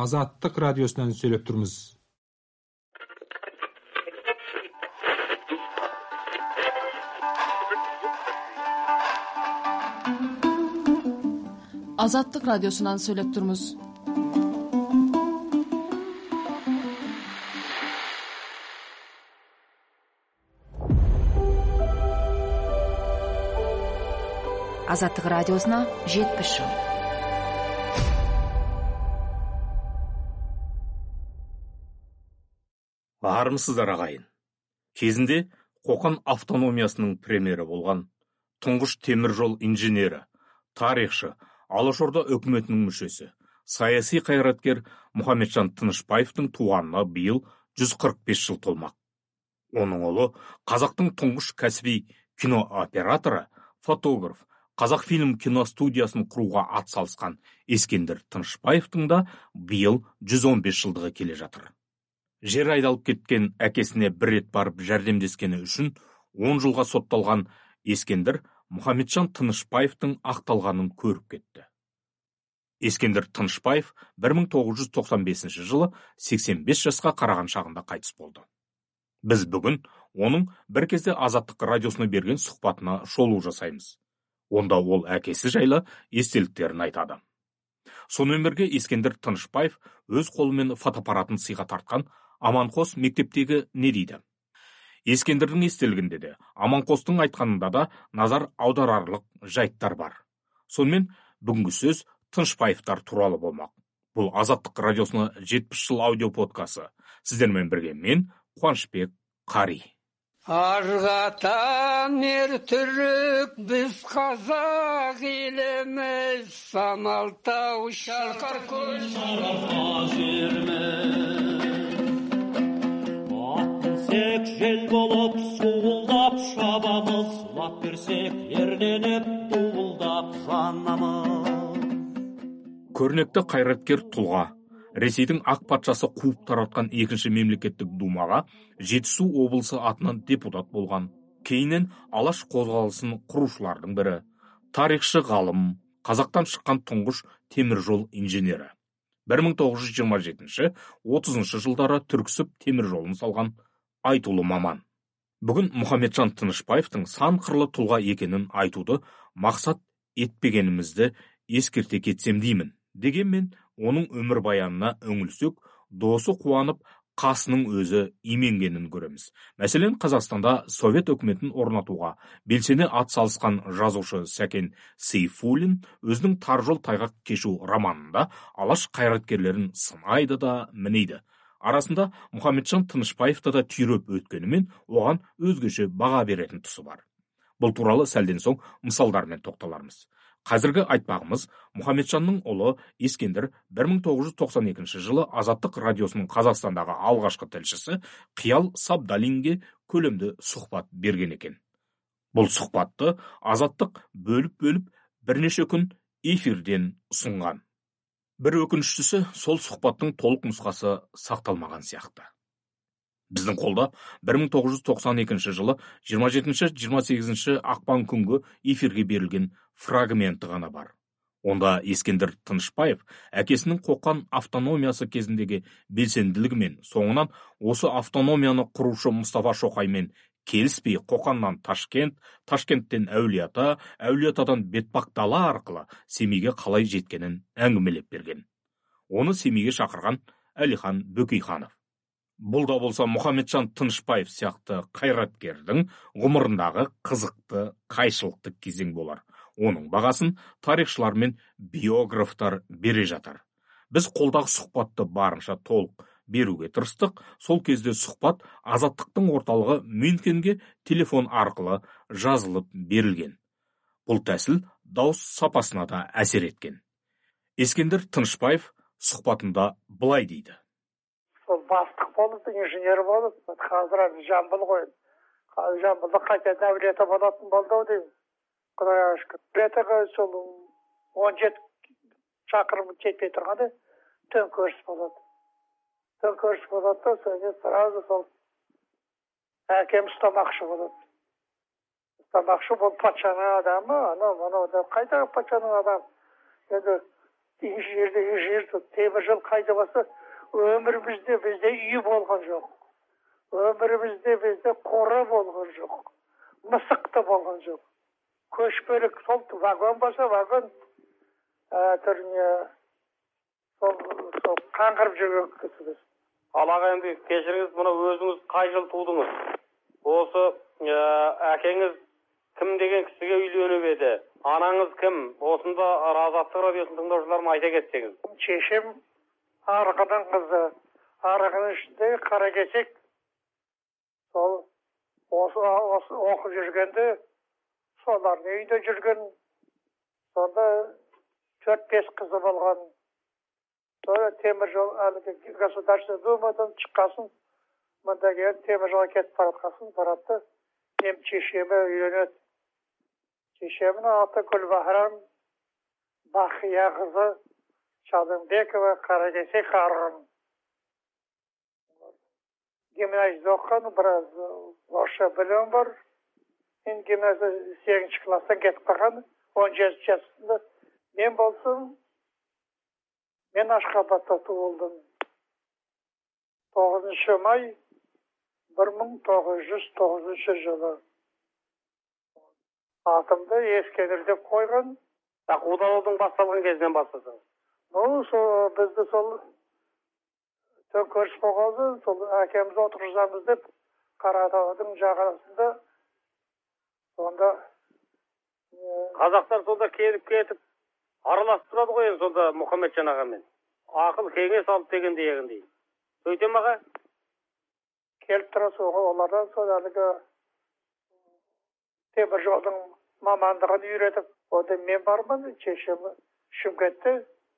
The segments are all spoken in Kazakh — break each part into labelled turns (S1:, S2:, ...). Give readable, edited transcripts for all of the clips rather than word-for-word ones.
S1: Азаттык радиосунан сүйлөп турмуз.
S2: Азаттык радиосунан сүйлөп турмуз.
S3: Азаттык радиосуна 70 жыл.
S4: Армысыздар ағайын. Кезінде Қоқан автономиясының премьері болған тұңғыш темір жол инженері, тарихшы, Алашорда өкіметінің мүшесі, саяси қайраткер Мұхамеджан Тынышпаевтың туғанына биыл 145 жыл толмақ. Оның ұлы қазақтың тұңғыш кәсіби кинооператоры, фотограф, Қазақфильм киностудиясын құруға атсалысқан Ескендір Тынышпаевтың да биыл 115 жылдығы келе жатыр. Жер айдалып кеткен әкесіне бір рет барып жәрдемдескені үшін 10 жылға сотталған Ескендір Мұхамеджан Тынышпаевтың ақталғанын көріп кетті. Ескендір Тынышпаев 1995 жылы 85 жасқа қараған шағында қайтыс болды. Біз бүгін оның бір кезде Азаттық радиосына берген сұхбатына шолу жасаймыз. Онда ол әкесі жайлы естеліктерін айтады. Сонымен бірге Ескендір Тынышпаев өз қолымен фотоаппаратын сыйға тартқан Аманқос мектептегі не дейді? Ескендірдің естелігінде де, Аманқостың айтқанында да назар аударарлық жайттар бар. Сонымен бүгінгі сөз Тынышпаевтар туралы болмақ. Бұл Азаттық радиосына 70 жыл аудиоподкасы. Сіздермен бірге мен, Қуанышбек Қари.
S5: Арғатан ер түрік біз қазақ еліміз, Самалтау шалқар көз сарыарқа жеріміз.
S6: Ат мінсек жел болып суылдап шабамыз, лап берсек ерленіп дуылдап жанамыз.
S4: Көрнекті қайраткер тұлға, Ресейдің ақ патшасы қуып таратқан екінші мемлекеттік думаға Жетісу облысы атынан депутат болған. Кейіннен Алаш қозғалысын құрушылардың бірі, тарихшы ғалым, қазақтан шыққан тұңғыш темір жол инженері. 1927-30 жылдары түрксіб темір жолын салған айтулы маман. Бүгін Мұхамеджан Тынышпаевтың сан қырлы тұлға екенін айтуды мақсат етпегенімізді ескерте кетсем деймін. Дегенмен, оның өмір баянына үңілсек, досы қуанып, қасының өзі именгенін көреміз. Мәселен, Қазақстанда Совет өкіметін орнатуға белсене атсалысқан жазушы Сәкен Сейфуллин өзінің Тар жол тайғақ кешу романында Алаш қайраткерлерін сынайды да мінейді. Арасында Мұхамеджан Тынышпаевты да түйреп өткенімен, оған өзгеше баға беретін тұсы бар. Бұл туралы сәлден соң мысалдармен тоқталармыз. Қазіргі айтпағымыз Мұхамеджанның ұлы Ескендір 1992 жылы Азаттық радиосының Қазақстандағы алғашқы тілшісі Қиял Сабдалинге көлемді сұхбат берген екен. Бұл сұхбатты Азаттық бөліп бірнеше күн эфирден ұсынған. Бір өкініштісі, сол сұхбаттың толық нұсқасы сақталмаған сияқты. Біздің қолда 1992 жылы 27-28 ақпан күнгі эфирге берілген фрагменті ғана бар. Онда Ескендір Тынышпаев әкесінің Қоқан автономиясы кезіндегі белсенділігімен, соңынан осы автономияны құрушы Мұстафа Шоқаймен келіспей Қоқаннан Ташкент, Ташкенттен Әулиеата, Әулиеатадан Бетпақдала арқылы Семейге қалай жеткенін әңгімелеп берген. Оны Семейге шақырған Әлихан Бөкейханов. Бұл да болса Мұхамеджан Тынышпаев сияқты қайраткердің ғұмырындағы қызықты, қайшылықты кезең болар. Оның бағасын тарихшылар мен биографтар бере жатар. Біз қолдағы сұхбатты барынша толық беруге тырыстық. Сол кезде сұхбат Азаттықтың орталығы Мюнхенге телефон арқылы жазылып берілген. Бұл тәсіл дауыс сапасына да әсер еткен. Ескендір Тынышпаев сұхбатында былай дейді.
S5: Сол бастық болып, инженер болып, қазір Жамбыл ғой. Қазір Жамбылда қайтадан Әулиеата болатын болды деймін. Құдайға шүкір. Әулиеатаға сол 17 шақырым жетпей тұрғанда төңкеріс болады. Төңкеріс болады да, соны сразу сол әкем ұстамақшы болады. Ұстамақшы бұл патшаның адамы, анау қайдағы патшаның адамы. Енді инженер темір жол қайда болса, өмірімізде бізде үй болған жоқ. Өмірімізде бізде қора болған жоқ. Мысық та болған жоқ. Көшпелі сол вагон болса, вагон түріне сол қаңғырып жүрген кісіміз.
S7: Ал аға, енді кешіріңіз, мұны өзіңіз қай жыл тудыңыз? Осы әкеңіз кім деген кісіге үйленіп еді? Анаңыз кім? Осында Азаттық радиосын тыңдаушыларыма айта кетсеңіз.
S5: Шешем Арғынның қызы. Арғынның ішінде Қаракесек. Сол осы оқып жүргенде солардың үйде жүрген. Сонда 4-5 қызы болған. Sonra temir yol, Государственная Думадан çıkasın, mında gelip temir yola ketip baratqasın, barattı. Hem çeşeme үйленеді. Çeşemin atı Gülbahram, Baxiya kızı, Çalınbekova, Karakesek Arğın. Gimnaziyada okuyan, biraz orta bilim var. Şimdi gimnaziyada 8. klasdan ketip kalgan, 17 yaşında. Men bolsam, men Aşgabat'ta tuğuldum. 9 may 1909 жылы. Атымды Ескендір деп қойған.
S7: Қудалаудың басталған кезінен бастадың.
S5: Бізді сол төңкеріс болғанды, сол әкеміз отырғызамыз деп Қаратаудың жағасында. Сонда
S7: Қазақтар сонда келіп кетіп араласып тұрады ғой, сонда Мұхамеджан ағамен. Ақыл кеңес алып дегенде егіндей. Сөйтем аға?
S5: Келіп тұрасы олардан сол әлгі темір жолдың мамандығын үйретіп, ода мен бармын, шешем Шымкентте.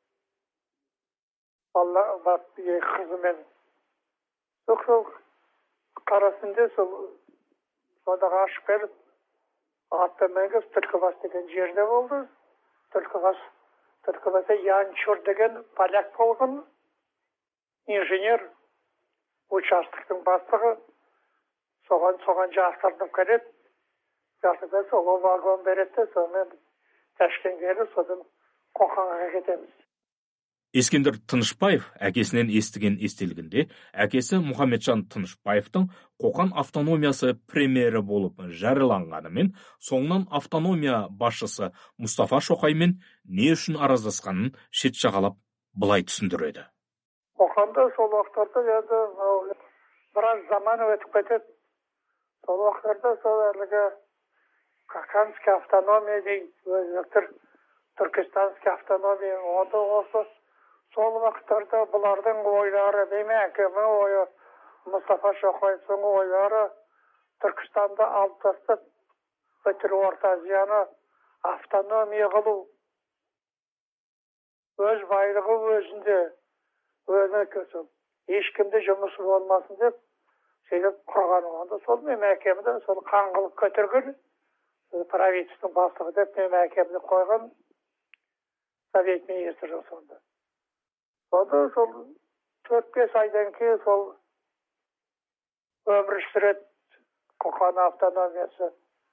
S5: Алла бақ екі қызымен. Сол қарасында сонда ғашық беріп, атты мәңгіз Түлкібас деген жерде болды. Түлкібаста Янчур деген поляк болған инженер, участоктың бастығы. Соған жастырдым келеді. Жастырда сол вагон береді, сонымен Ташкентке келіп, содан Қоқанға кетеміз.
S4: Ескендір Тынышпаев әкесінен естіген естелігінде, әкесі Мұхамеджан Тынышпаевтың Қоқан автономиясы премьері болып жарияланғанымен, соңынан автономия басшысы Мұстафа Шоқаймен не үшін араздасқанын шет жағалап былай түсіндіреді.
S5: Қоқанда сол уақыттарда енді біраз заман өтіп кетеді. Сол уақыттарда сол әлгі Қоқанский автономия дейді, Түркістанский автономия, онда осы сол уақыттарда бұлардың ойлары, дейме әкемнің ойы, Мұстафа Шоқайдың ойлары Түркістанды алып тастап, бүкіл Орта Азияны автономия қылу. Өз байлығы өзінде, өзіне көсіп, ешкімде жұмысы болмасын деп, сөйлеп құрған. Онда сол мен әкемді сол қаңғылық көтерген, правительствоның бастығы деп мен әкемді қойған, совет министрі сонда. Сонда сол 4-5 айдан кейін сол өмір сүреді Қоқан автономиясы.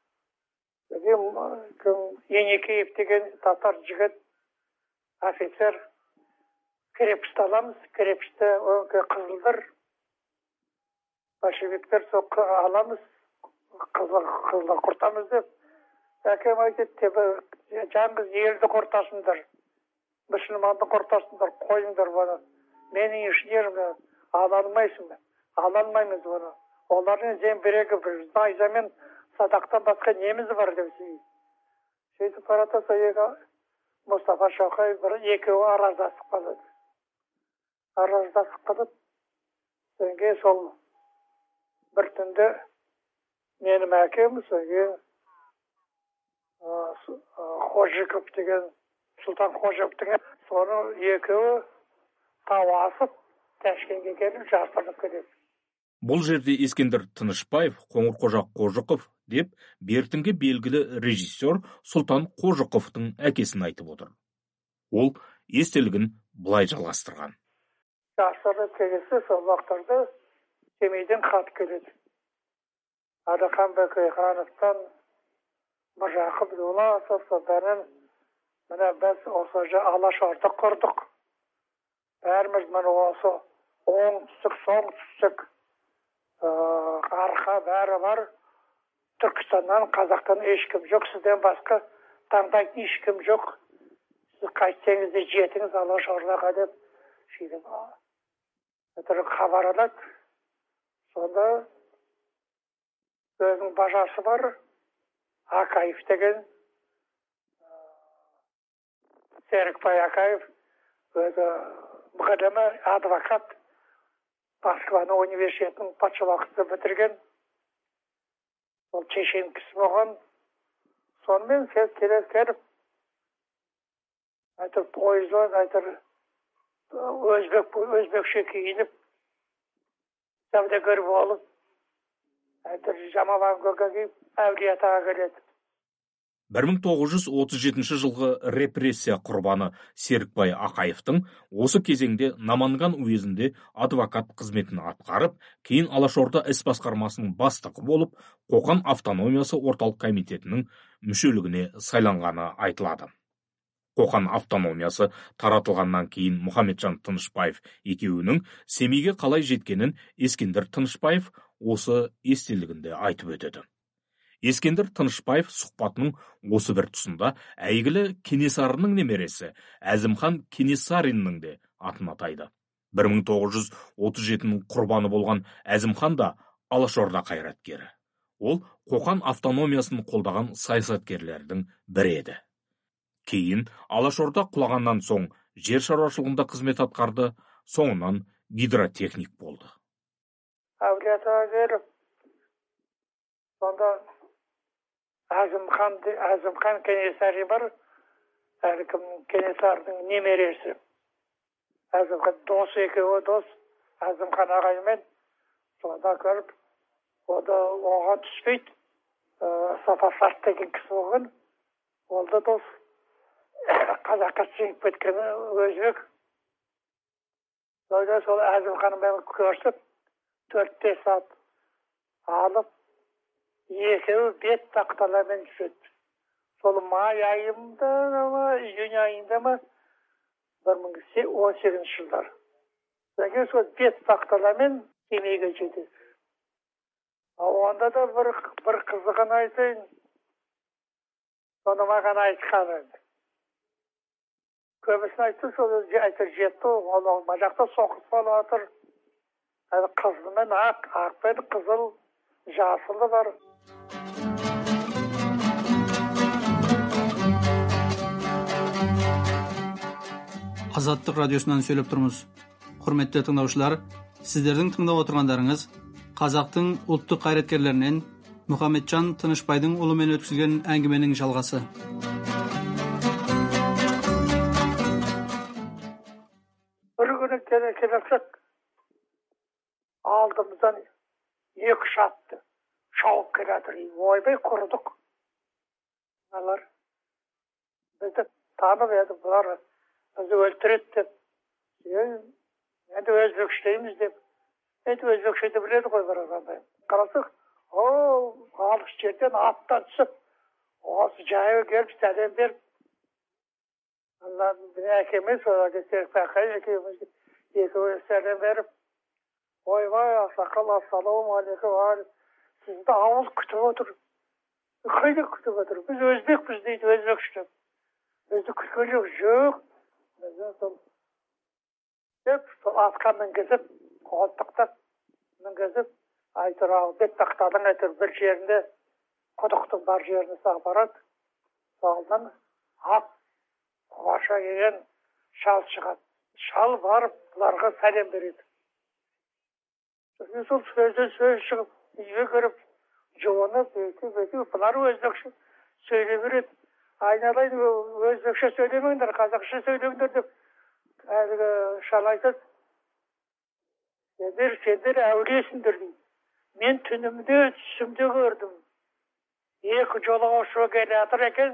S5: Енекеев деген татар жігіт, офицер, крепості аламыз, крепості Қызылдыр, большевиктер соққы аламыз, Қызылдыр құртамыз деп. Әкем айтады, жаңғыз елді құртасыңдар, мұсылманды құртасыңдар, қойыңдар бұны. Менің инженерім, алалмаймыз бұны. Олардың зеңбірегі бір найзамен садақтан басқа неміз бар деп сөйлейді. Сөйтіп барата сояға Мұстафа Шоқай екеуі араздасып қалады. Араздасып қалып, соңғы сол бір түнде менің әкем соңғы Қожықов деген, Сұлтан Қожықов деген, соны екеуі тау асып, Ташкентке келіп, жастырып келеді.
S4: Бұл жерде Ескендір Тынышпаев Қоңырқожа Қожықов деп, бертінгі белгілі режиссер Сұлтан Қожықовтың әкесін айтып отыр. Ол естелігін былай жалғастырған.
S5: Жастырып келесі сол уақыттарда Семейден хат келеді. Адақан Бөкейхановтан Мыржақып Дуласов, содан Міне біз осы Алашорда құрдық. Бәріміз міне осы оңтүстік, солтүстік, арқа бәрі бар. Түркістаннан, Қазақтан ешкім жоқ. Сізден басқа таңдайтын ешкім жоқ. Сіз қайтсеңіз де жетіңіз Алашордаға деп сөйтіп хабар алады. Сонда өзінің бажасы бар, Акаев деген, Серікбай Акаев, өзі мұғалімі, адвокат, Москваның университетін патша уақытында бітірген. Ол чешен кісі болған. Сонымен келіп, пойызбен, өзбекше киініп, саудагер болып, жамалаңға киіп, Әулиеатаға келеді.
S4: 1937 жылғы репрессия құрбаны Серікбай Ақаевтың осы кезеңде Наманган уезінде адвокат қызметін атқарып, кейін Алашорда іс басқармасының бастығы болып, Қоқан автономиясы орталық комитетінің мүшелігіне сайланғаны айтылады. Қоқан автономиясы таратылғаннан кейін Мұхаметжан Тынышпаев екеуінің Семейге қалай жеткенін Ескендір Тынышпаев осы естелігінде айтып өтеді. Ескендір Тынышпаев сұхбатының осы бір тұсында әйгілі Кенесарының немересі Әзімхан Кенесариннің де атын атайды. 1937-нің құрбаны болған Әзімхан да Алашорда қайраткері. Ол Қоқан автономиясын қолдаған саясаткерлердің бірі еді. Кейін Алашорда құлағаннан соң жер шаруашылығында қызмет атқарды, соңынан гидротехник болды.
S5: Әулиеатаға келіп, сонда Әзімхан Кенесари бар, әркім Кенесардың немересі. Әзімхан дос, екеуі дос, Әзімхан ағаймен, сонда көріп, оған түспейді. Сапасарт деген кісі болған, ол да дос. Қазаққа сіңіп кеткені өзбек. Сол Әзімханмен көрсіп, 4-5 сағат алып, екеуі бет тақталармен жүреді. Сол май айында ма, июнь айында ма, 2018 жылдар. Содан сол бет тақталармен Семейге жетеді. Онда да бір қызығын айтайын. Соны маған айтқан енді. Көбісін айтты, сол жетті, ол жақта соқыс болып отыр. Қызылмен ақпен қызыл, жасылы бар.
S8: Азаттық радиосынан сөйлеп тұрмыз. Құрметті тыңдаушылар, сіздердің тыңдап отырғандарыңыз Қазақтың ұлттық қайраткерлерінен Мұхаметжан Тынышпайдың ұлымен өткізген әңгіменің жалғасы.
S5: Бір күні келесек, алдымыздан 2 шатты шауып келатыр. Ойбай құрдық. Алар бізді танып еді, бұлар бізді өлтіреді деп. Енді өзбекшілейміз деп. Енді өзбекшейді біледі ғой бір адамдай. Қарасық, алыс жерден аттан түсіп, осы жайы келіп, сәлем беріп, әкеміз, екеуі сәлем беріп, ойбай, ақсақал, ассалаумағалейкум, сізді ауыл күтіп отыр. Қайда күтіп отыр? Біз өзбекпіз дейді, өзбекшілеп. Бізді күткен жоқ. Деп, сол атқа мінгізіп, қолтықтап мінгізіп, айтыр, бет тақтадың айтыр, бір жерінде, құдықтың бар жеріне сақ барады. Соғылдан ат, қуаша келген шал шығады. Шал барып, бұларға сәлем береді. Сол сөз шығып, үйге кіріп, жуынып, бұлар өзбекше сөйлей береді. Айналайын, өзбекше сөйлемеңдер, қазақша сөйлеңдер деп, әлгі шал айтады. Сендер әулиесіңдер дейді. Мен түнімде, түсімде көрдім. 2 жолаушы келе жатыр екен,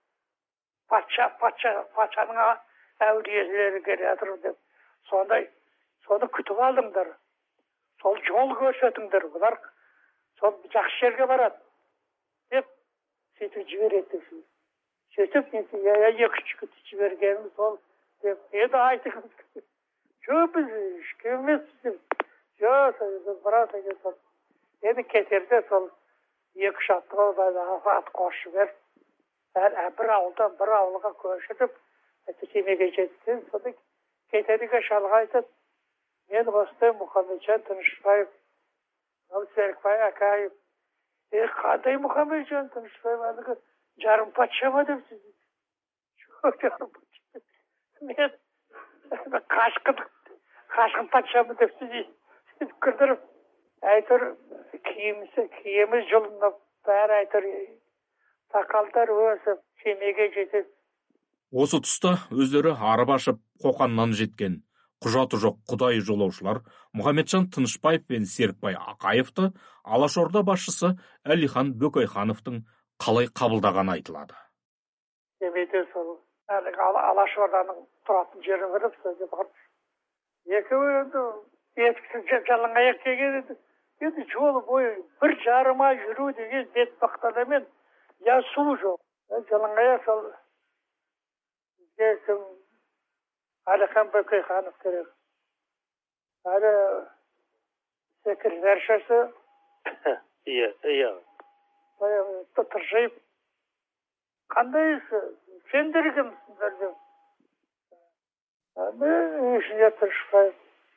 S5: патшаның әулиелері келе жатыр деп. Соны күтіп алдыңдар. Сол жол көрсетіңдер. Бұлар сол жақсы жерге барады. Деп, сөйтіп жібереді. сөйтіп мен екі жігіт жібергенім сол деп енді айтыңыз. Жоқ, біз ешкім емеспіз деп. Жоқ, брат екен сол. Енді кетерде сол екі шаттығы ат қосып жіберіп, бір ауылдан бір ауылға көшіріп, семейге жеткен. Сонда кетерге шалға айтып, мен осындай Мұхамеджан Тынышбаев, Серікбай Акаев. Қандай Мұхамеджан Тынышбаев, әлгі жарым патша ма деп сіз? Жоқ, жарым патша. Мен қашқын патшамы деп сіз күлдіріп, әйтір киіміз жылынып, бәрі әйтір сақалдар өсіп, семейге жетеді.
S4: Осы тұста өздері арып ашып Қоқаннан жеткен құжаты жоқ құдай жолаушылар Мұхамеджан Тынышбаев пен Серікбай Ақаевты Алашорда басшысы Әлихан Бөкейхановтың қалай қабылдағаны айтылады.
S5: Семейде сол Алашорданың тұратын жері біліп, сөзге барып, екеуі енді етіксіз жалаңаяқ келген еді. Енді жолы бойы 1,5 ай жүру деген бет бақтадамен су жоқ. Жалаңаяқ сол бізге кім Әлихан Бөкейханов керек. Әлі секретаршасы
S7: Иә.
S5: тыржайып, қандай сендер кімсіңдер деп. Мен инженер Тынышбаев.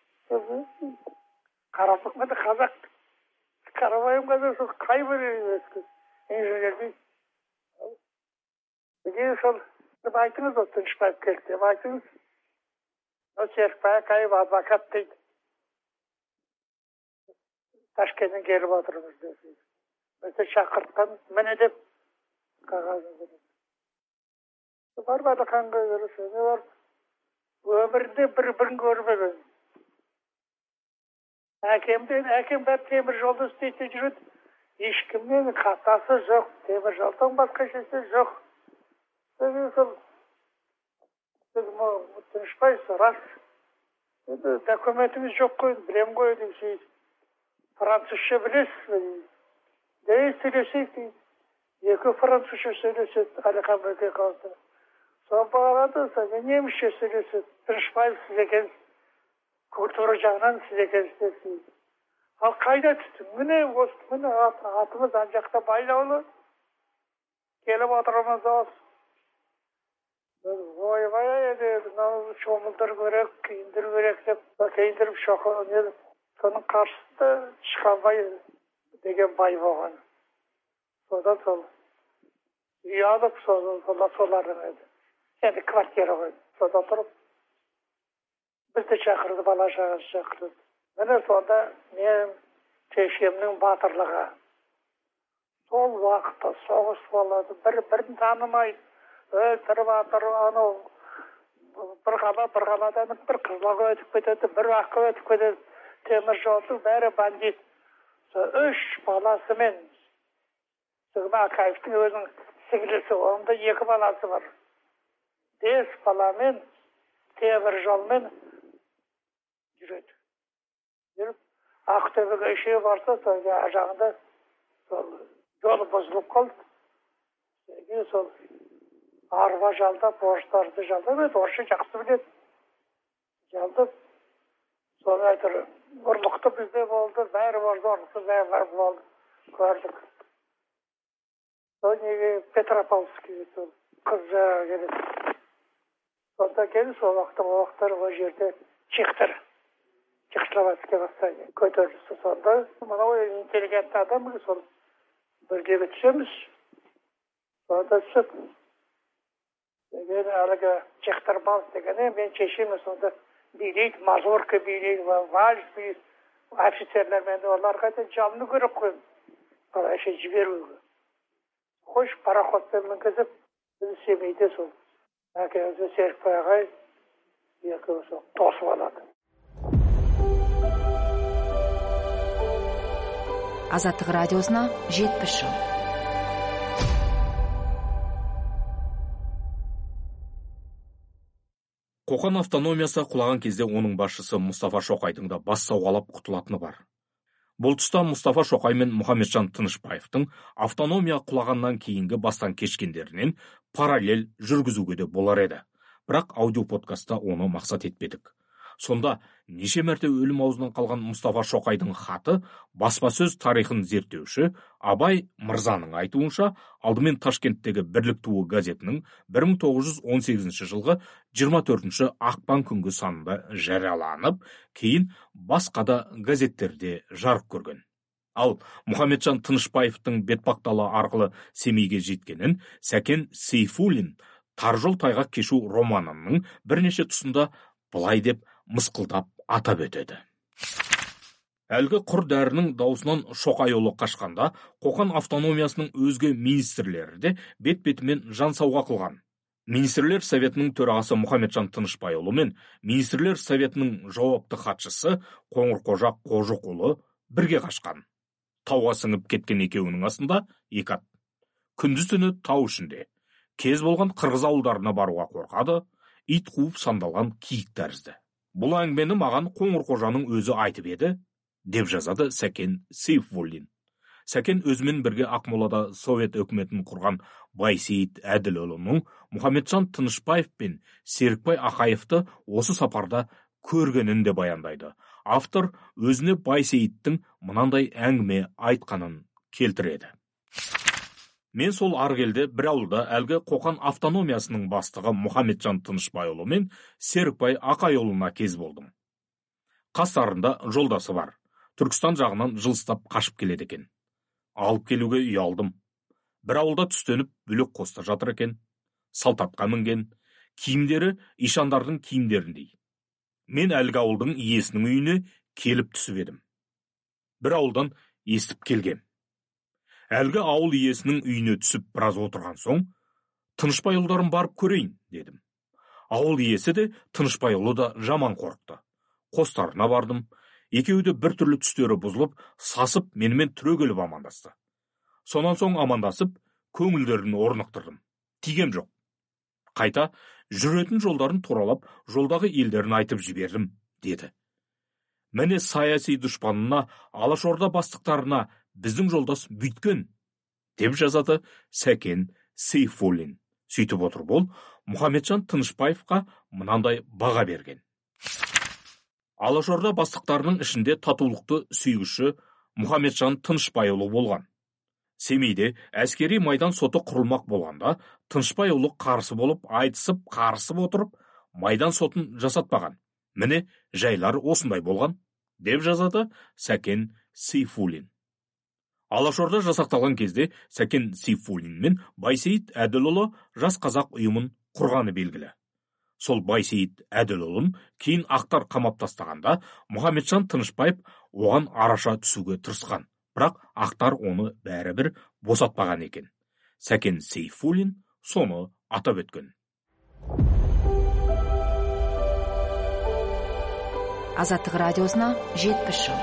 S5: Қарапық мәді қазақ. Қарабайым қазақ сол қай бір инженер дейді. Бізге сол айтыңыз, ол Тынышбаев келді деп айтыңыз. Серікбай Акаев адвокат дейді. Ташкенттен келіп отырмыз дейді. Бізді шақыртқан, міне деп қағазын береді. Бар Әлиханға көрісі, не бар? Өмірінде бір-бірін көрмеген. Әкем бәр темір жолды істейте жүреді. Ешкіммен қатасы жоқ, темір жолдан басқа шесі жоқ. Сол Тынышбай рас. Документіміз жоқ қой, білем ғой деп. Французша білесіз. Дей сөйлесейік дейді. Екі французша сөйлеседі Әлихан Бөкейхановты. Сол бағалады, немісше сөйлеседі. Тынышбаев сіз екенсіз. Культура жағынан сіз екенсіз дейді. Ал қайда түстің? Міне атымыз ан жақта байлаулы. Келіп отырмыз осы. Ойбай, шомылдыр керек, киіндір керек деп, киіндіріп шоқы неді. Соның қарсысында Шықанбай деген бай болған. Содан сол үй алып, солардың еді. Енді квартира қойды. Содан тұрып, бізді шақырды, бала шағасы шақырды. Міне сонда мен шешемнің батырлығы. Сол уақытта соғыс болады, бірін танымайды. Өлтіріп атыр, бір қаладан бір Қызылға өтіп кетеді, бір Аққа өтіп кетеді. Темір жолдың бәрі бандит. 3 баласымен, Акаевтың өзінің сіңлісі, онда 2 баласы бар. 5 баламен, темір жолмен жүреді. Жүріп, Ақтөбеге іші барса, жағында жолы бұзылып қалды. Сол арба жалдап, орыстарды жалдап, орысша жақсы біледі. Жалдап, соны айтыр, ұрлықты бізде болды, бәрі болды, ұрлықты бәрі болды, көрдік. Сол неге Петропавловский қыз жағы келеді. Сонда келді, сол уақыттар ол жерде Чехословацкия бастайды. Көтерілісі сонда. Мынау интеллигентті адам, сол бірге түсеміз. Сонда түсіп, әлгі Чехтарбалс дегені, мен шешеміз сонда билейді, мазурка билейді, вальс билейді. Офицерлермен оларға да жалыны көріп қойым. Қалайша жіберуге. Қош пароходпен мінгізіп, біз Семейде сол. Әкемізді Серікбай Ағай, екеуі сол тосып алады.
S3: Азаттық радиосына 70 жыл.
S4: Қоқан автономиясы құлаған кезде оның басшысы Мұстафа Шоқайдың да бас сауғалап құтылатыны бар. Бұл тұста Мұстафа Шоқай мен Мұхаметжан Тынышпаевтың автономия құлағаннан кейінгі бастан кешкендерінен параллель жүргізуге де болар еді. Бірақ аудиоподкастта оны мақсат етпедік. Сонда неше мәрте өлім аузынан қалған Мұстафа Шоқайдың хаты баспасөз тарихын зерттеуші Абай Мырзаның айтуынша, алдымен Ташкенттегі Бірлік туы газетінің 1918 жылғы 24 ақпан күнгі санында жарияланып, кейін басқа да газеттерде жарық көрген. Ал Мұхаметжан Тынышпаевтың бетпақталы арқылы Семейге жеткенін Сәкен Сейфуллин Таржол тайғақ кешу романының бірнеше тұсында былай деп мысқылдап атап өтеді. Әлгі құр дәрінің даусынан Шоқайұлы қашқанда, Қоқан автономиясының өзге министрлері де бет-бетімен жан сауға қылған. Министрлер Советінің төрағасы Мұхаметжан Тынышпайұлы мен Министрлер Советінің жауапты хатшысы Қоңырқожа Қожықұлы бірге қашқан. Тауға сіңіп кеткен екеуінің астында екі ат. Күндіз-түні тау ішінде. Кез болған қырғыз ауылдарына баруға қорқады, ит қуып сандалған киік тәрізді. Бұл әңгімені маған Қоңырқожаның өзі айтып еді, деп жазады Сәкен Сейфуллин. Сәкен өзімен бірге Ақмолада Совет өкіметін құрған Байсейіт Әділұлының Мұхаметжан Тынышпаев пен Серікбай Ақаевты осы сапарда көргенін де баяндайды. Автор өзіне Байсейіттің мынандай әңгіме айтқанын келтіреді. Мен сол Аргелде бір ауылда әлгі Қоқан автономиясының бастығы Мұхаметжан Тынышпайұлы мен Серікбай Ақайұлына кез болдым. Қастарында жолдасы бар. Түркістан жағынан жылыстап қашып келеді екен. Алып келуге ұялдым. Бір ауылда түстеніп бөлек қоста жатыр екен. Салтатқа мінген. Киімдері ишандардың киімдеріндей. Мен әлгі ауылдың иесінің үйіне келіп түсіп едім. Бір ауылдан естіп келгем. Әлгі ауыл иесінің үйіне түсіп біраз отырған соң, Тынышпайұлдарын барып көрейін, дедім. Ауыл иесі де, Тынышпайұлы да жаман қорықты. Қостарына бардым. Екеуі де бір түрлі түстері бұзылып, сасып, менімен түрегеліп амандасты. Сонан соң амандасып, көңілдерін орнықтырдым. Тигем жоқ. Қайта, жүретін жолдарын туралап, жолдағы елдерін айтып жібердім, деді. Міне саяси дұшпанына, Алашорда бастықтарына біздің жолдас бүйткен, деп жазады Сәкен Сейфуллин. Сөйтіп отыр бол, Мұхаметжан Тынышпаевқа мынандай баға берген. Алашорда бастықтарының ішінде татулықты сүйгіші Мұхаметжан Тынышпайұлы болған. Семейде әскери майдан соты құрылмақ болғанда, Тынышпайұлы қарсы болып, айтысып, қарысып отырып, майдан сотын жасатпаған. Міне, жайлар осындай болған, деп жазады Сәкен Сейфуллин. Алашорда жасақталған кезде Сәкен Сейфуллин мен Байсейіт Әділұлы жас қазақ ұйымын құрғаны белгілі. Сол Байсейіт Әділұлын кейін ақтар қамап тастағанда, Мұхаметжан Тынышпаев оған араша түсуге тырысқан. Бірақ ақтар оны бәрібір босатпаған екен. Сәкен Сейфуллин соны атап өткен.
S3: Азаттық радиосына 70 жыл.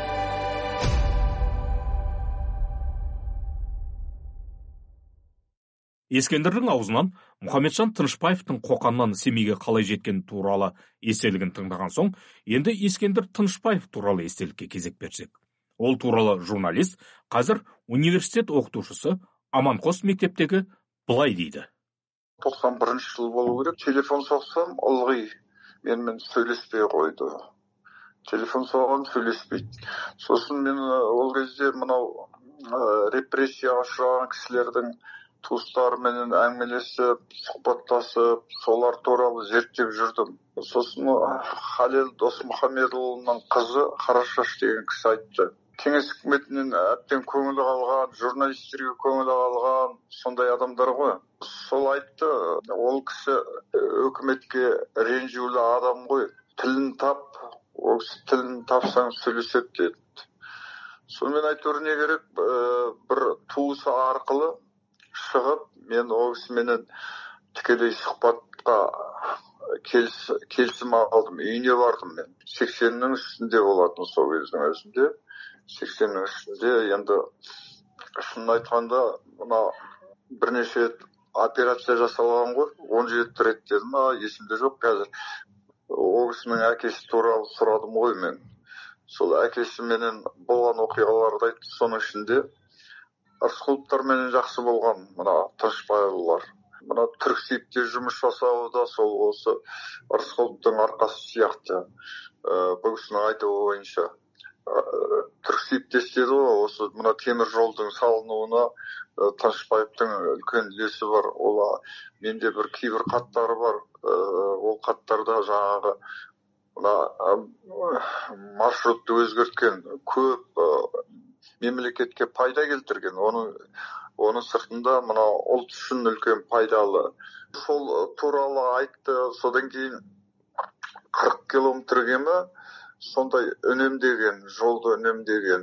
S4: Ескендірдің аузынан Мұхаметжан Тынышпаевтың Қоқаннан Семейге қалай жеткен туралы естелігін тыңдаған соң, енді Ескендір Тынышпаев туралы естелікке кезек берсек. Ол туралы журналист, қазір университет оқытушысы Аманқос мектептегі былай дейді.
S9: 91 жыл болу керек. Телефон соқсам, ылғи менімен сөйлеспей қойды. Телефон соған сөйлеспейді. Сосын мен ол кезде мынау репрессияға ұшыраған кісілердің туыстарымен әңгімелесіп, сұхбаттасып, солар туралы зерттеп жүрдім. Сосын Халел Досмұхамедұлының қызы Қарашаш деген кісі айтты. Кеңес үкіметінен әбден көңілі қалған, журналистерге көңілі қалған, сондай адамдар ғой. Сол айтты, ол кісі үкіметке ренжулі адам ғой. Тілін тап, ол кісі тілін тапсаң сөйлеседі деді. Сонымен айтыр не керек, бір туысы арқылы шығып, мен ол кісіменен тікелей сұхбатқа келісім алдым, үйіне бардым мен. 80-нің үстінде болатын сол кездің өзінде. 80-нің үстінде, енді шынын айтқанда, мына бірнеше операция жасалған ғой, 17 рет дедім, есімде жоқ қазір. Ол кісінің әкесі туралы сұрадым ғой мен. сол әкесіменен болған оқиғаларды айтты. Соның ішінде рысқұловтармен жақсы болған мына Тынышпайұлылар. Мына Түрксибте жұмыс жасауы да сол осы Рысқұловтың арқасы сияқты. Бұл кісінің айтуы бойынша. Түрксибте істеді ғой, осы мына темір жолдың салынуына Тынышпаевтың үлкен үлесі бар. Менде бір кейбір хаттары бар. Ол хаттарда жаңағы маршрутты өзгерткен, көп мемлекетке пайда келтірген. Оның сыртында мына ұлт үшін үлкен пайдалы. Сол туралы айтты. Содан кейін 40 километрге ме сондай үнемдеген, жолды үнемдеген.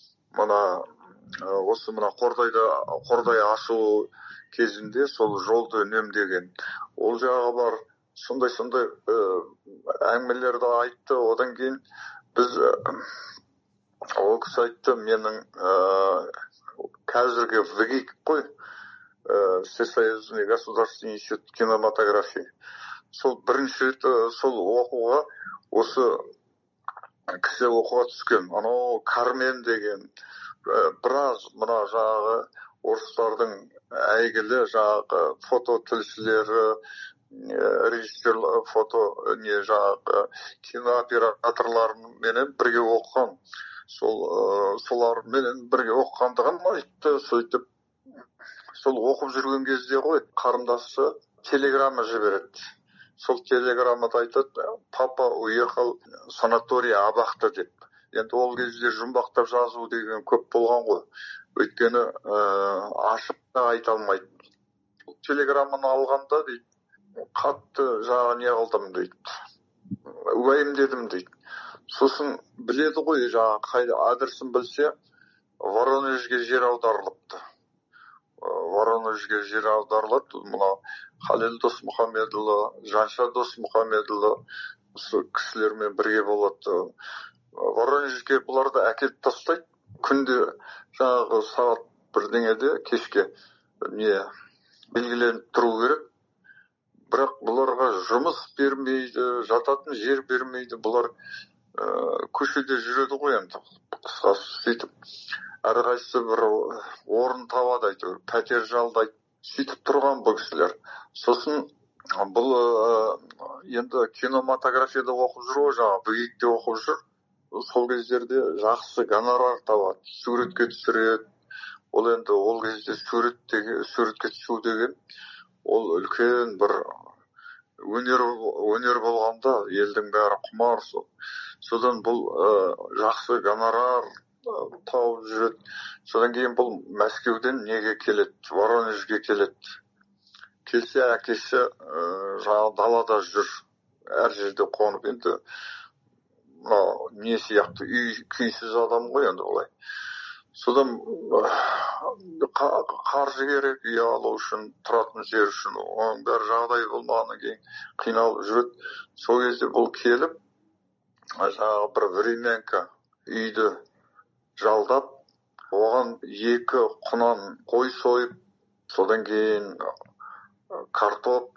S9: Осы Қордай ашу кезінде сол жолды үнемдеген. Ол жағы бар. Сондай әңгімелерді айтты. Одан кейін біз ол кісі айтты, менің қазіргі ВГИК қой, Всесоюзный государственный институт кинематографии. Сол бірінші рет сол оқуға осы кісі оқуға түскен. Кармен деген біраз мына жағы орыстардың әйгілі жағы фототілшілері, режиссерлер, кинооператорлармен бірге оқыған. Солармен бірге оқығандығын айтты. Сөйтіп, сол оқып жүрген кезде ғой, қарындасы телеграмма жібереді. Сол телеграммада айтады, папа уехал санаторий Абақты деп. Енді ол кезде жұмбақтап жазу деген көп болған ғой. Өйткені ашып та айта алмайды. Телеграмманы алғанда дейді, қатты жағы не қылдым дейді. Уайымдедім дейді. Сосын біледі ғой, қайда адресін білсе, Воронежге жер аударылыпты. Воронежге жер аударылады. Мына Халел Досмұхамедұлы, Жанша Досмұхамедұлы кісілермен бірге болады. Воронежге бұларды әкеліп тастайды. Күнде сағат бірдеңеде кешке белгіленіп тұру керек. Бірақ бұларға жұмыс бермейді, жататын жер бермейді. Бұлар көшеде жүреді ғой енді. Қысқасы сөйтіп, әрқайсысы бір орын табады, пәтер жалдайды. Сөйтіп тұрған бұл кісілер. Сосын бұл енді кинематографияда оқып жүр ғой, ВГИКте оқып жүр. Сол кездерде жақсы гонорар табады. Суретке түсіреді. Ол енді ол кезде суретке түсу деген ол үлкен бір өнер болғанда елдің бәрі құмар. Содан бұл жақсы гонорар тауып жүреді. Содан кейін бұл Мәскеуден неге келеді? Воронежге келеді. Келсе әкесі далада жүр. Әр жерде қонып, енді не сияқты күйсіз адам ғой енді олай. Содан қаржы керек, үй алу үшін, тұратын жер үшін, оның бәрі жағдай болмағаннан кейін қиналып жүреді. Сол кезде бұл келіп, бір времянка үйді жалдап, оған 2 құнан қой сойып, содан кейін картоп,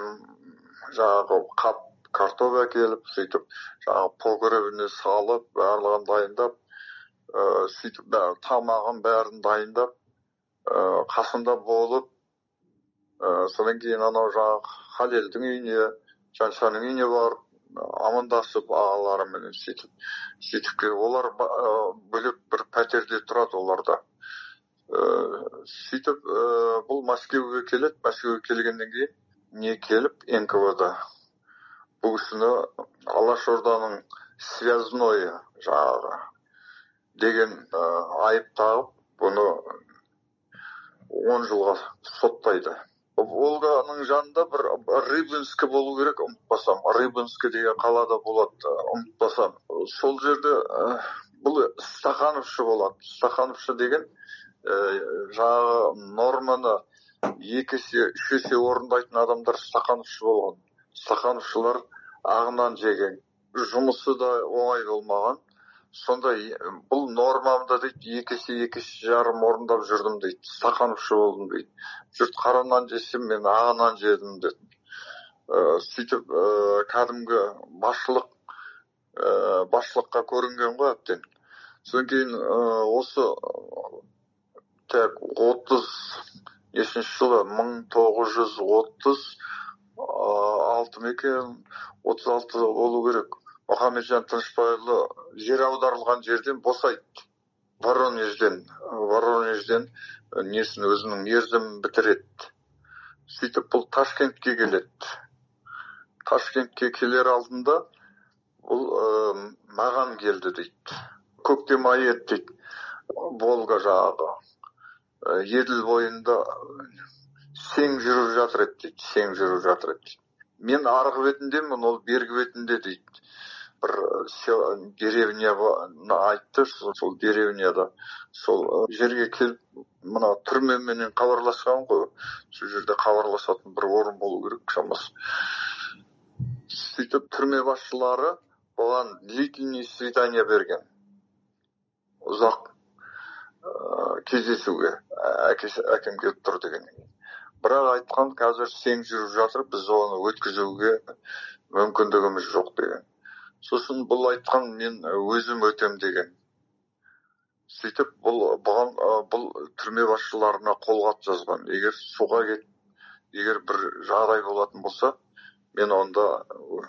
S9: қап картоп әкеліп, сөйтіп, погребіне салып, барлығын дайындап, сөйтіп, тамағын бәрін дайындап, қасында болып, содан кейін Халелдің үйіне, Жаншаның үйіне барып, амандасып ағаларымен сөйтіп, олар бөлек бір пәтерде тұрады оларда. Сөйтіп, бұл Мәскеуге келеді. Мәскеуге келгеннен кейін не келіп, НКВД. Бұл кісіні Алашорданың связной деген айып тағып, бұны 10 жылға соттайды. Волганың жанында бір Рыбинскі болу керек, ұмытпасам. Рыбинскі деген қалада болады, ұмытпасам. Сол жерде бұл Стахановшы болады. Стахановшы деген норманы 2-3 есе орындайтын адамдар Стахановшы болған. Стахановшылар ағынан жеген. Жұмысы да оңай болмаған. Сонда бұл нормамда дейді, 2-2,5 орындап жүрдім дейді. Стахановшы болдым дейді. Жұрт қараннан жесем, мен ағынан жедім дейді. Сөйтіп, кәдімгі басшылық басшылыққа көрінген ғой әбден. Содан кейін осы тек 30 жылы 1936 мекен 36 болу керек. Мұхамеджан Тынышпайұлы жер аударылған жерден босайды. Воронежден несін өзінің мерзімін бітіреді. Сөйтіп бұл Ташкентке келеді. Ташкентке келер алдында бұл маған келді дейді. Көктем айы еді дейді. Волга жағы. Еділ бойында сең жүріп жатыр еді дейді. Мен арғы бетіндемін, ол бергі бетінде дейді. Бір деревняны айтты, сол деревняда сол жерге келіп, мына түрмеменен хабарласқан ғой. Сол жерде хабарласатын бір орын болу керек шамасы. Сөйтіп түрме басшылары оған длительный свидание берген. Ұзақ кездесуге әкем келіп тұр деген. Бірақ айтқан, қазір сең жүріп жатыр, біз оны өткізуге мүмкіндігіміз жоқ деген. Сосын бұл айтқан, мен өзім өтем деген. Сөйтіп бұл түрме басшыларына қолхат жазған. Егер бір жағдай болатын болса, мен онда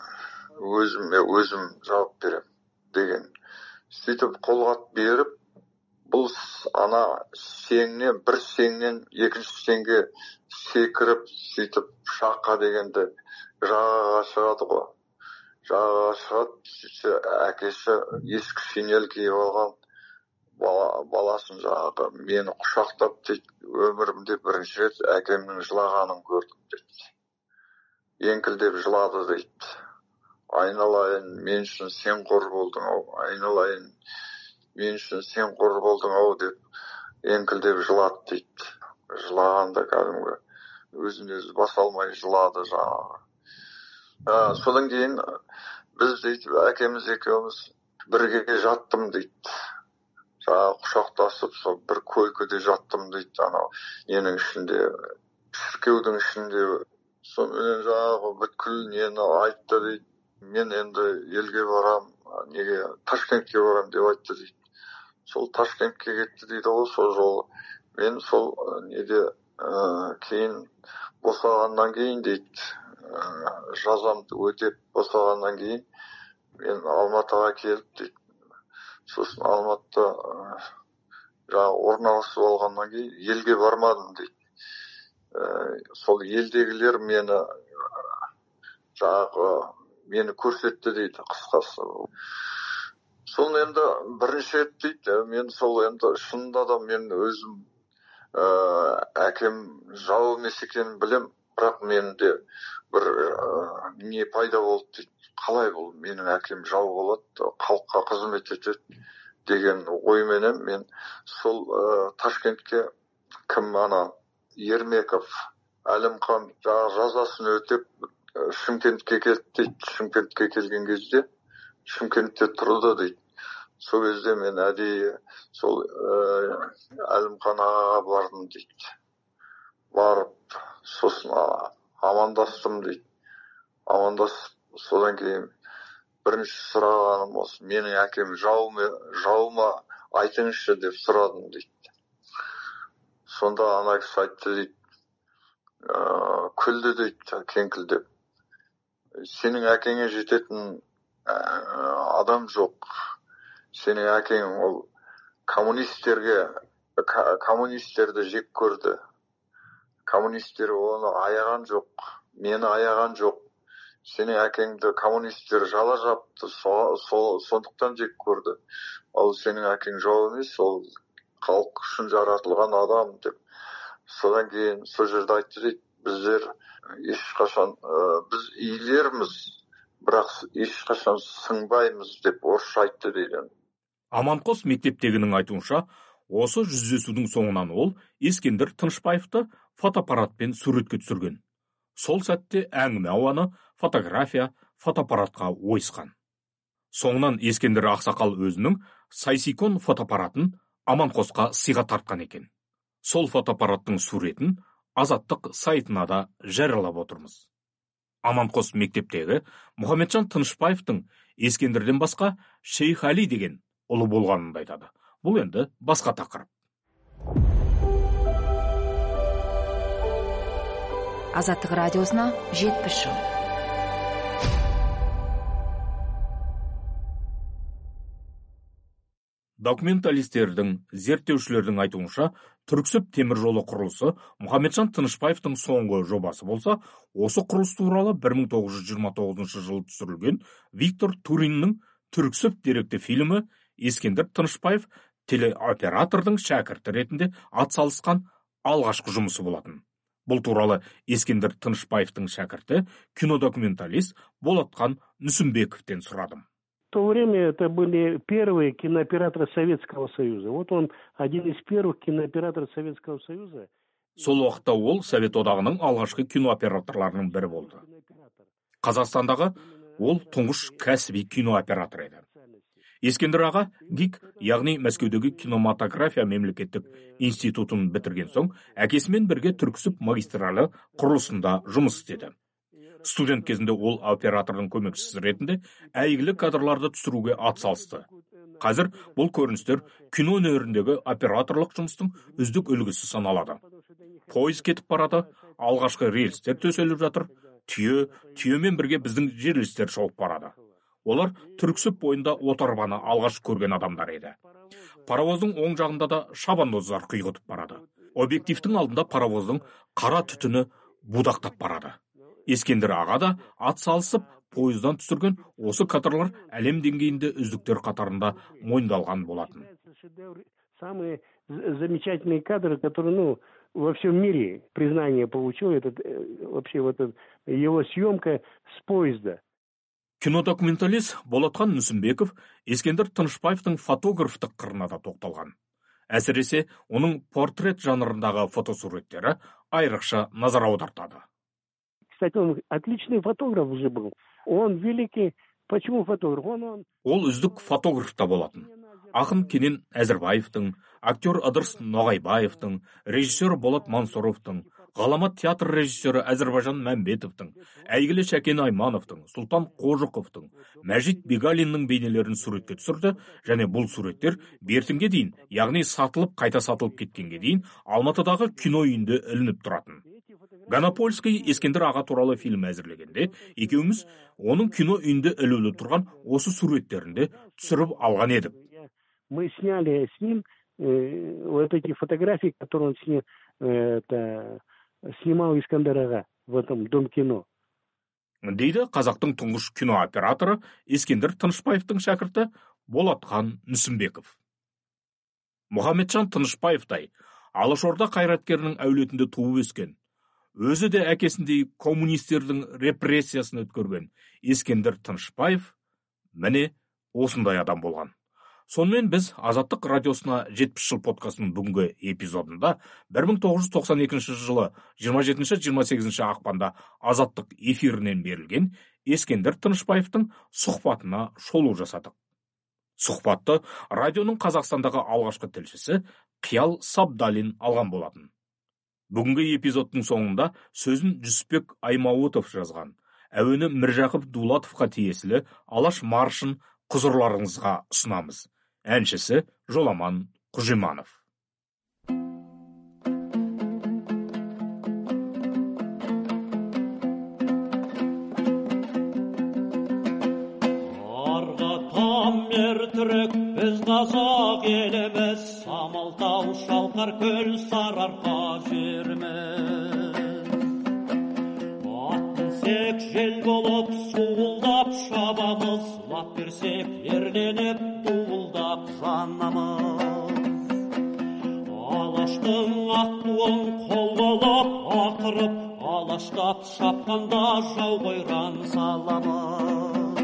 S9: өзім жауап берем деген. Сөйтіп қолхат беріп, бұл ана бір сеңнен екінші сеңге секіріп, сөйтіп шаққа дегенде жағаға шығады ғой. Жағаға шығады, әкесі ескі шинель киіп алған баласын жағы мені құшақтап дейді, өмірімде бірінші рет әкемнің жылағанын көрдім дейді. Еңкілдеп жылады дейді. Айналайын, мен үшін сен қор болдың ау, айналайын, мен үшін сен қор болдың ау деп еңкілдеп жылады дейді. Жылағанда кәдімгі өзін өзі баса алмай жылады жаңағы. Содан кейін біз дейді, әкеміз екеуміз бірге жаттым дейді. Жаңағы құшақтасып, сол бір койкада жаттым дейді. Анау ненің ішінде, шіркеудің ішінде. Сонымен жаңағы бүткіл нені айтты дейді. Мен енді елге барам, Ташкентке барам деп айтты дейді. Сол Ташкентке кетті дейді ғой, сол жолы. Мен сол кейін босағаннан кейін дейді, жазамды өтеп босағаннан кейін мен Алматыға келіп дейді. Сосын Алматыда орналасып алғаннан кейін елге бармадым дейді. Сол елдегілер мені көрсетті дейді, қысқасы. Сол енді бірінші рет дейді, мен сол енді шынында да мен өзім әкем жау емес екенін білем, бірақ менде бір не пайда болды дейді. Қалай бұл менің әкем жау болады, халыққа қызмет етеді деген ойменен мен сол Ташкентке Ермеков, Әлімхан жазасын өтеп Шымкентке келді дейді. Шымкентке келген кезде Шымкентте тұрды дейді. Сол кезде мен әдейі сол Әлімхан ағаға бардым дейді. Барып, сосын амандастым дейді. Амандасып, содан кейін бірінші сұрағаным осы, менің әкем жау ма айтыңызшы деп сұрадым дейді. Сонда ана кісі айтты дейді, күлді дейді, кеңкілдеп. Сенің әкеңе жететін адам жоқ. Сенің әкең ол коммунистерді жек көрді. Коммунистер оны аяған жоқ, мені аяған жоқ. Сенің әкеңді коммунистер жала жапты, сондықтан жек көрді. Ал сенің әкең жау емес, ол халық үшін жаратылған адам деп. Содан кейін сол жерде айтты дейді, біздер ешқашан біз иілерміз, бірақ ешқашан сыңбаймыз деп орысша айтты дейді.
S4: Аманқос мектептегінің айтуынша, осы жүздесудің соңынан ол Ескендір Тынышпаевты фотоаппаратпен суретке түсірген. Сол сәтте әңгіме ауаны фотоаппаратқа ойысқан. Соңынан Ескендір ақсақал өзінің Сайсикон фотоаппаратын Аманқосқа сыйға тартқан екен. Сол фотоаппараттың суретін Азаттық сайтына да жариялап отырмыз. Аманқос мектептегі Мұхаметжан Тынышпаевтың Ескендірден басқа Шейх Али деген ұлы болғанын айтады. Бұл енді басқа тақырып.
S3: Азаттық радиосына 70 жыл.
S4: Документалистердің, зерттеушілердің айтуынша, Түрксіб темір жолы құрылысы Мұхаметжан Тынышпаевтың соңғы жобасы болса, осы құрылыс туралы 1929 жылы түсірілген Виктор Туриннің Түрксіб деректі фильмі Ескендір Тынышпаев телеоператордың шәкірті ретінде атсалысқан алғашқы жұмысы болатын. Бұл туралы Ескендір Тынышпаевтың шәкірті, кинодокументалист Болатхан Нүсімбековтен сұрадым.
S10: В то время это были первые кинооператоры Советского Союза. Вот он один из первых кинооператоров Советского Союза.
S4: Сол уақытта ол Совет одағының алғашқы кинооператорларының бірі болды. Қазақстандағы ол тұңғыш кәсіби кинооператор еді. Ескендір аға ГИК, яғни Мәскеудегі кинематография мемлекеттік институтын бітірген соң, әкесімен бірге Түрксіб магистралі құрылысында жұмыс істеді. Студент кезінде ол оператордың көмекшісі ретінде әйгілі кадрларды түсіруге атсалысты. Қазір бұл көріністер кино өнеріндегі операторлық жұмыстың үздік үлгісі саналады. Пойыз кетіп барады, алғашқы рельстер төселіп жатыр, түйемен бірге біздің жерлестер шауып барады. Олар Түрксіб бойында отарбаны алғаш көрген адамдар еді. Паровоздың оң жағында да шабандоздар құйғытып барады. Объективтің алдында паровоздың қара түтіні будақтап барады. Ескендір аға да ат салысып, пойыздан түсірген осы кадрлар әлем деңгейінде үздіктер қатарында мойындалған болатын.
S10: Самые замечательные кадры, которые, во всем мире признание получил, вообще его съемка с поезда.
S4: Кинодокументалист Болатхан Нүсімбеков Ескендір Тынышпаевтың фотографтық қырына да тоқталған. Әсіресе оның портрет жанрындағы фотосуреттері айрықша назар аудартады.
S10: Кстати, он отличный фотограф уже был. Он великий. Почему фотограф?
S4: Ол үздік фотограф та болатын. Ақын Кенен Әзірбаевтың, актер Ыдырыс Ноғайбаевтың, режиссер Болат Мансұровтың, ғаламат театр режиссері Әзірбайжан Мәмбетовтың, әйгілі Шәкен Аймановтың, Сұлтан Қожықовтың, Мәжит Бегалиннің бейнелерін суретке түсірді, және бұл суреттер бертінге дейін, яғни сатылып қайта сатылып кеткенге дейін Алматыдағы кино үйінде ілініп тұратын. Ганапольский Ескендір аға туралы фильм әзірлегенде, екеуміз оның кино үйінде ілулі тұрған осы суреттерінде түсіріп алған едік.
S10: Мы сняли с ним вот эти фотографии, которые он снимал Ескендір аға в этом Дом кино.
S4: Дейді қазақтың тұңғыш кинооператоры Ескендір Тынышпаевтың шәкірті Болатхан Нүсімбеков. Мұхаметжан Тынышпаевтай Алашорда қайраткерінің әулетінде туып өскен, өзі де әкесіндей коммунистердің репрессиясын өткерген Ескендір Тынышпаев міне осындай адам болған. Сонымен біз Азаттық радиосына 70 жыл подкастының бүгінгі эпизодында 1992 жылы 27-28 ақпанда Азаттық эфирінен берілген Ескендір Тынышпаевтың сұхбатына шолу жасадық. Сұхбатты радионың Қазақстандағы алғашқы тілшісі Қиял Сабдалин алған болатын. Бүгінгі эпизодтың соңында сөзін Жүсіпбек Аймауытов жазған, әуені Міржақып Дулатовқа тиесілі Алаш маршын құзырларыңызға ұсынамыз. Әншісі Жоламан Құжиманов.
S6: Арға тамер түрік біз қазақ еліміз, Самалтау шалқар көл сарыарқа жеріміз. Аттынсек жел болып суылдап шабамыз, лап берсек ерленіп дуылдап жанамыз. Алаштың ақ туын қол болып ақырып, алаштап шапқанда жау қойран саламыз.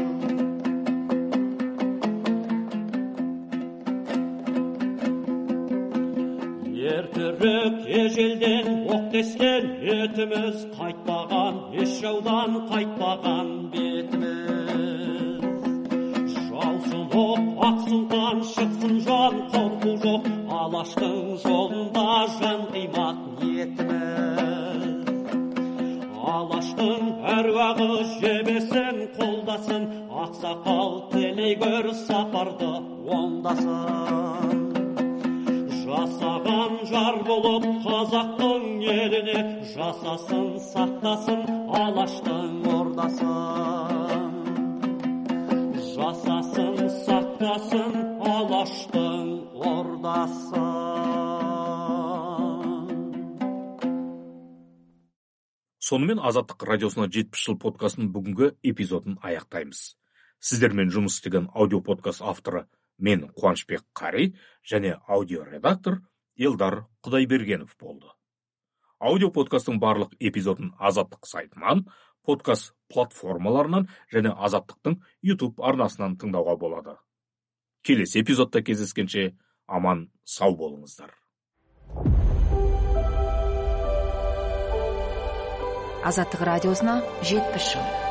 S6: Ертірік ежелден оқ тескен етіміз, қайтпаған еш жаудан қайтпаған бетіміз. Жаусын оқ атсын қан шықсын жан қорқу жоқ, Алаштың жолында жан қимақ ниетіміз. алаштың әруағы жебесін қолдасын, ақсақал тілейгөр сапарды ондасын. Жасаған жар болып қазақтың еліне, жасасын, сақтасын алаштың ордасын. Жасасын, сақтасын алаштың ордасын.
S4: Сонымен Азаттық радиосына 70 жыл подкастының бүгінгі эпизодын аяқтаймыз. Сіздермен жұмыс істеген аудиоподкаст авторы мен Қуанышбек Қари және аудиоредактор Елдар Құдайбергенов болды. Аудиоподкастың барлық эпизодын Азаттық сайтынан, подкаст платформаларынан және Азаттықтың YouTube арнасынан тыңдауға болады. Келесі эпизодта кездескенше аман сау болыңыздар.
S3: Азаттық радиосына 70 жыл.